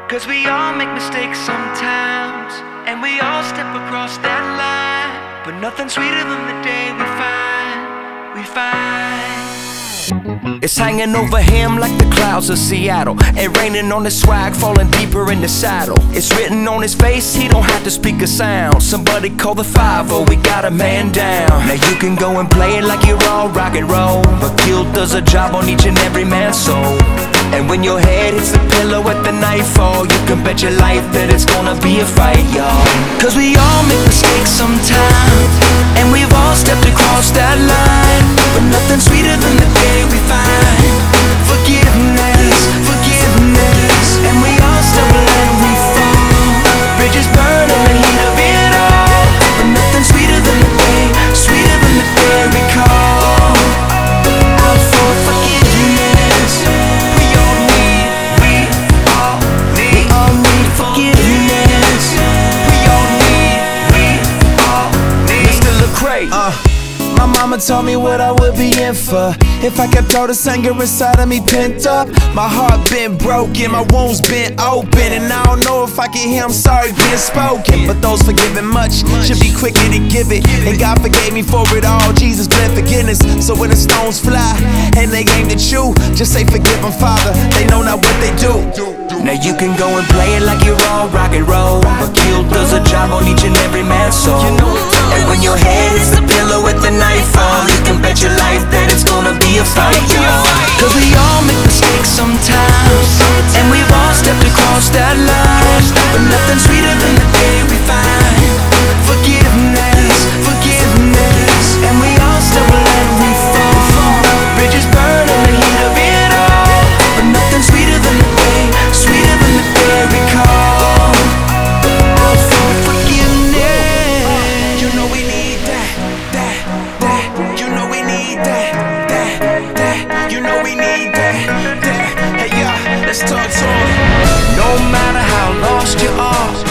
'Cause we all make mistakes sometimes, and we all step across that line. But nothing sweeter than the day we find. It's hanging over him like the clouds of Seattle, and raining on his swag, falling deeper in the saddle. It's written on his face, he don't have to speak a sound. Somebody call the 5-0, we got a man down. Now you can go and play it like you're all rock and roll, but guilt does a job on each and every man's soul. And when your head hits the pillow at the nightfall, you can bet your life that it's gonna be a fight, y'all. 'Cause we all make mistakes sometimes, and we've all stepped across that line. But nothing sweeter than the day we find forgiveness, forgiveness. And we all stumble and we fall, bridges burn in the heat of it all. But nothing sweeter than the day, sweeter than the day we call out for forgiveness. We all need forgiveness. We all need Mr. Lecrae. My mama told me what I would be in for if I kept all this anger inside of me pent up. My heart been broken, my wounds been open, and I don't know if I can hear I'm sorry being spoken. But those forgiven much should be quicker to give it, and God forgave me for it all. Jesus bled forgiveness. So when the stones fly and they aim at you, just say forgive them, Father, they know not what they do. Now you can go and play it like you're all rock and roll, but guilt does a job on each and every man's soul. And when your head hits the pillow at the nightfall, you can bet your life that it's gonna be a fight, y'all. 'Cause we all make mistakes sometimes, and we've all stepped across that line. But nothing sweeter than the day we find forgiveness, forgiveness. And we all stumble and we fall, bridges burn in the heat of it all. But nothing sweeter than the day, sweeter than the day we call out for forgiveness. You know we need that. You know we need that. You know we need that. Hey, yeah, let's talk to 'em. No matter how lost you are,